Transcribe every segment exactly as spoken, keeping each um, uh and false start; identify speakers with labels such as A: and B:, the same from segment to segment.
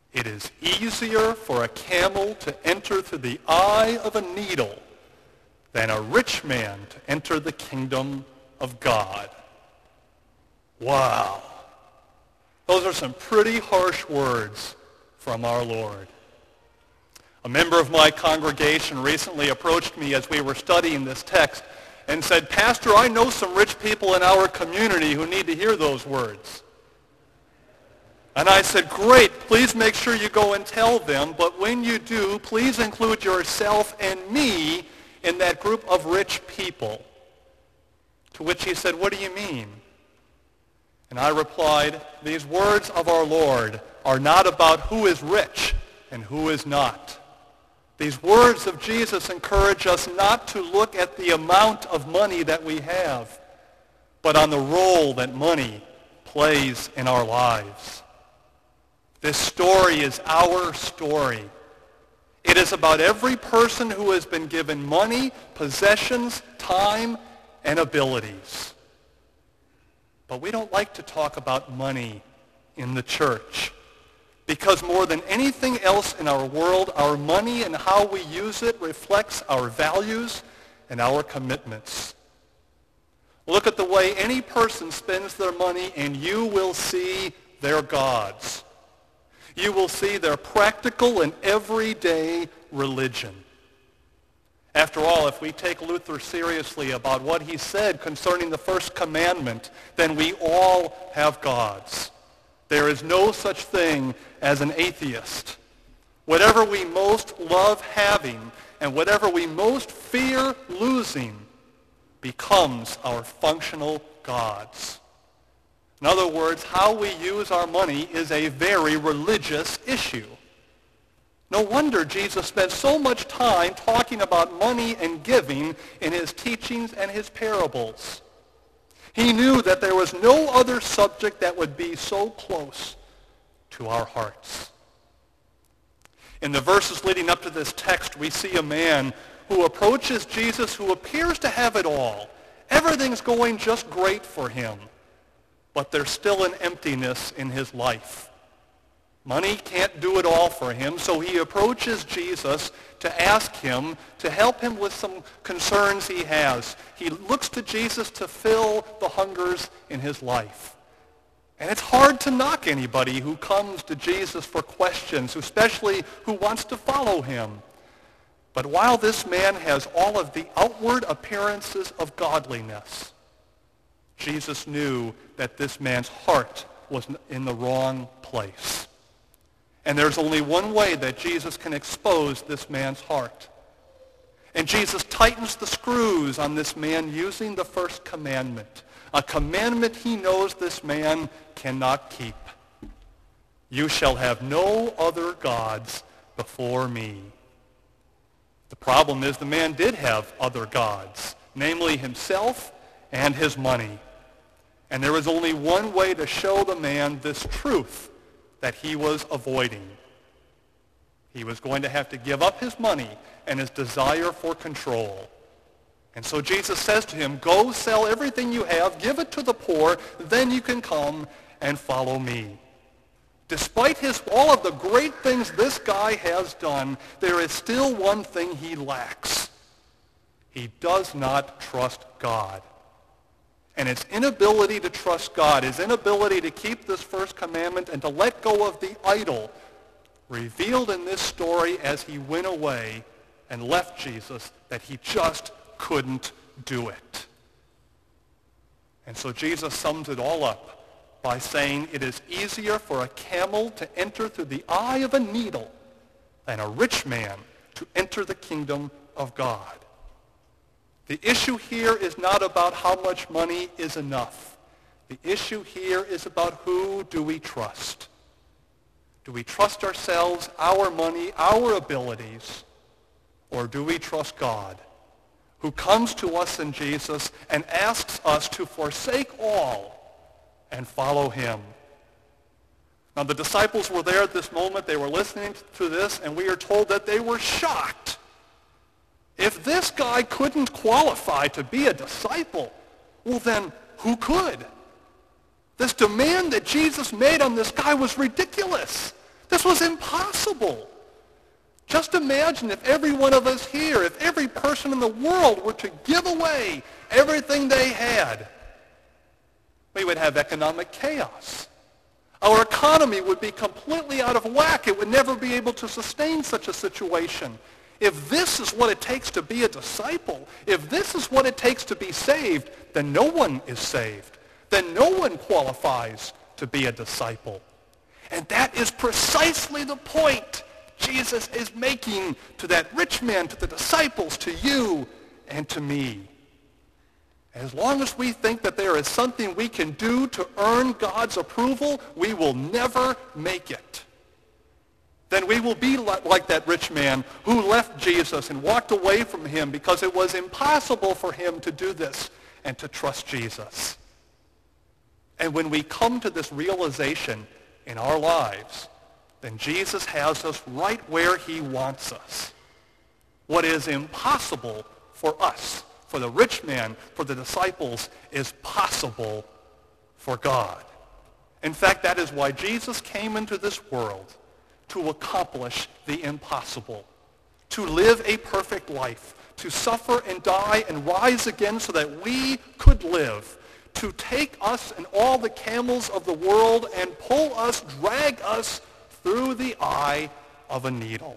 A: It is easier for a camel to enter through the eye of a needle than a rich man to enter the kingdom of God. Wow. Those are some pretty harsh words from our Lord. A member of my congregation recently approached me as we were studying this text and said, "Pastor, I know some rich people in our community who need to hear those words." And I said, "Great, please make sure you go and tell them, but when you do, please include yourself and me in that group of rich people." To which he said, "What do you mean?" And I replied, "These words of our Lord are not about who is rich and who is not. These words of Jesus encourage us not to look at the amount of money that we have, but on the role that money plays in our lives. This story is our story. It is about every person who has been given money, possessions, time, and abilities. But we don't like to talk about money in the church, because more than anything else in our world, our money and how we use it reflects our values and our commitments. Look at the way any person spends their money and you will see their gods. You will see their practical and everyday religion. After all, if we take Luther seriously about what he said concerning the first commandment, then we all have gods. There is no such thing as an atheist. Whatever we most love having and whatever we most fear losing becomes our functional gods. In other words, how we use our money is a very religious issue. No wonder Jesus spent so much time talking about money and giving in his teachings and his parables. He knew that there was no other subject that would be so close to our hearts. In the verses leading up to this text, we see a man who approaches Jesus who appears to have it all. Everything's going just great for him, but there's still an emptiness in his life. Money can't do it all for him, so he approaches Jesus to ask him to help him with some concerns he has. He looks to Jesus to fill the hungers in his life. And it's hard to knock anybody who comes to Jesus for questions, especially who wants to follow him. But while this man has all of the outward appearances of godliness, Jesus knew that this man's heart was in the wrong place. And there's only one way that Jesus can expose this man's heart. And Jesus tightens the screws on this man using the first commandment, a commandment he knows this man cannot keep. You shall have no other gods before me. The problem is the man did have other gods, namely himself and his money. And there was only one way to show the man this truth that he was avoiding. He was going to have to give up his money and his desire for control. And so Jesus says to him, go sell everything you have, give it to the poor, then you can come and follow me. Despite his, all of the great things this guy has done, there is still one thing he lacks. He does not trust God. And his inability to trust God, his inability to keep this first commandment and to let go of the idol, revealed in this story as he went away and left Jesus, that he just couldn't do it. And so Jesus sums it all up by saying it is easier for a camel to enter through the eye of a needle than a rich man to enter the kingdom of God. The issue here is not about how much money is enough. The issue here is about who do we trust. Do we trust ourselves, our money, our abilities, or do we trust God, who comes to us in Jesus and asks us to forsake all and follow him? Now, the disciples were there at this moment. They were listening to this, and we are told that they were shocked. If this guy couldn't qualify to be a disciple, well then, who could? This demand that Jesus made on this guy was ridiculous. This This was impossible. Just imagine if every one of us here, if every person in the world were to give away everything they had, we would have economic chaos. Our economy would be completely out of whack. It would never be able to sustain such a situation. If this is what it takes to be a disciple, if this is what it takes to be saved, then no one is saved. Then no one qualifies to be a disciple. And that is precisely the point Jesus is making to that rich man, to the disciples, to you, and to me. As long as we think that there is something we can do to earn God's approval, we will never make it. Then we will be like that rich man who left Jesus and walked away from him because it was impossible for him to do this and to trust Jesus. And when we come to this realization in our lives, then Jesus has us right where he wants us. What is impossible for us, for the rich man, for the disciples, is possible for God. In fact, that is why Jesus came into this world, to accomplish the impossible, to live a perfect life, to suffer and die and rise again so that we could live, to take us and all the camels of the world and pull us, drag us through the eye of a needle.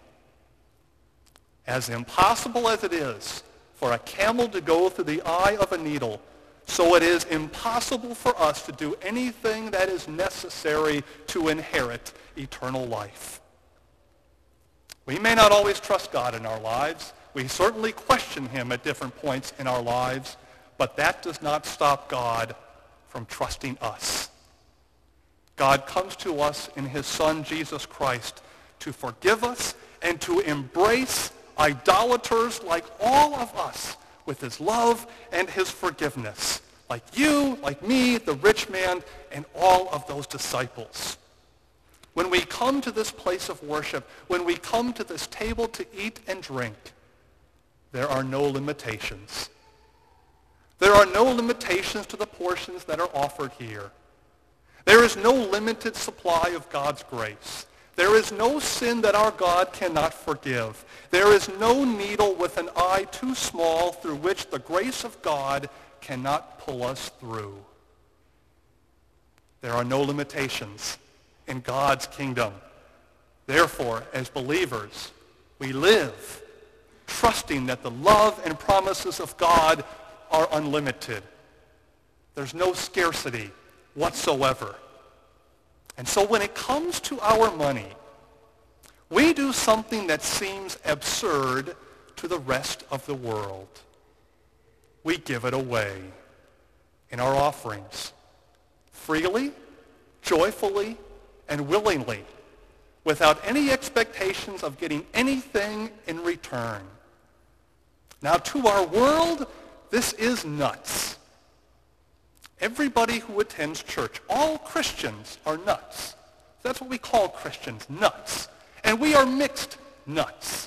A: As impossible as it is for a camel to go through the eye of a needle, so it is impossible for us to do anything that is necessary to inherit eternal life. We may not always trust God in our lives. We certainly question him at different points in our lives, but that does not stop God from trusting us. God comes to us in his Son, Jesus Christ, to forgive us and to embrace idolaters like all of us with his love and his forgiveness, like you, like me, the rich man, and all of those disciples. When we come to this place of worship, when we come to this table to eat and drink, there are no limitations. There are no limitations to the portions that are offered here. There is no limited supply of God's grace. There is no sin that our God cannot forgive. There is no needle with an eye too small through which the grace of God cannot pull us through. There are no limitations in God's kingdom. Therefore, as believers, we live trusting that the love and promises of God are unlimited. There's no scarcity whatsoever. And so when it comes to our money, we do something that seems absurd to the rest of the world. We give it away in our offerings, freely, joyfully, and willingly, without any expectations of getting anything in return. Now, to our world, this is nuts. Everybody who attends church, all Christians are nuts. That's what we call Christians, nuts. And we are mixed nuts.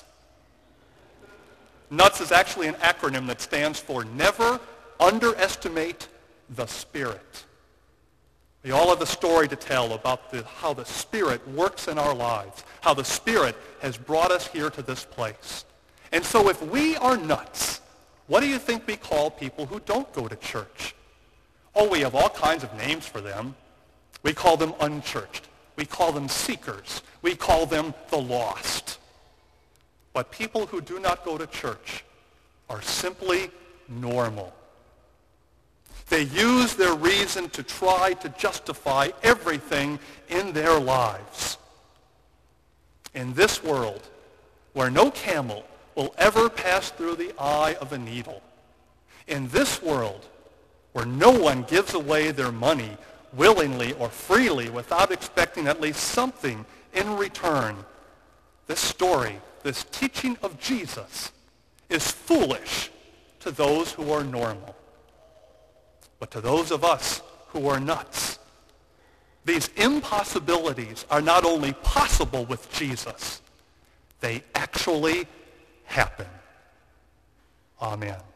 A: NUTS is actually an acronym that stands for Never Underestimate the Spirit. We all have a story to tell about the, how the Spirit works in our lives, how the Spirit has brought us here to this place. And so if we are nuts, what do you think we call people who don't go to church? Oh, we have all kinds of names for them. We call them unchurched. We call them seekers. We call them the lost. But people who do not go to church are simply normal. They use their reason to try to justify everything in their lives. In this world, where no camel will ever pass through the eye of a needle, in this world, where no one gives away their money willingly or freely without expecting at least something in return, this story, this teaching of Jesus, is foolish to those who are normal. But to those of us who are nuts, these impossibilities are not only possible with Jesus, they actually happen. Amen.